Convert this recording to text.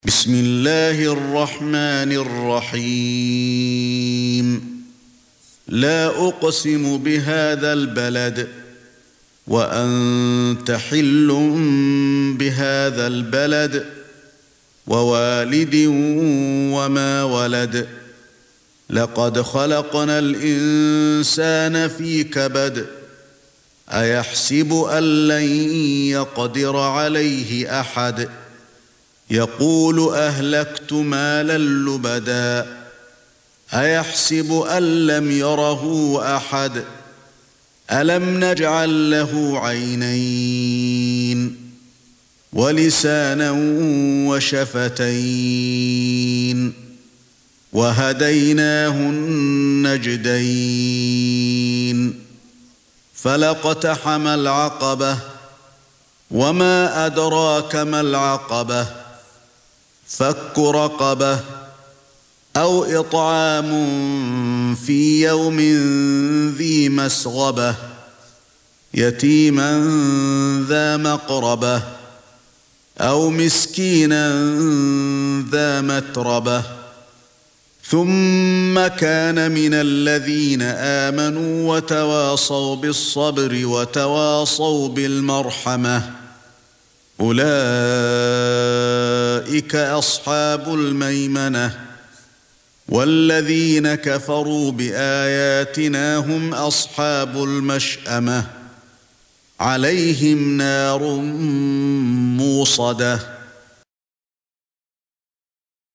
بسم الله الرحمن الرحيم. لا أقسم بهذا البلد وأنت حل بهذا البلد ووالد وما ولد. لقد خلقنا الإنسان في كبد. أيحسب أن لن يقدر عليه أحد. يقول أهلكت مالا لبدا. أيحسب أن لم يره أحد. ألم نجعل له عينين ولسانا وشفتين وهديناه النجدين فلاقتحم العقبة وما أدراك ما العقبة فك رقبة أو إطعام في يوم ذي مسغبة يتيما ذا مقربة أو مسكينا ذا متربة ثم كان من الذين آمنوا وتواصوا بالصبر وتواصوا بالمرحمة أولئك أصحاب الميمنة والذين كفروا بآياتنا هم أصحاب المشأمة عليهم نار موصدة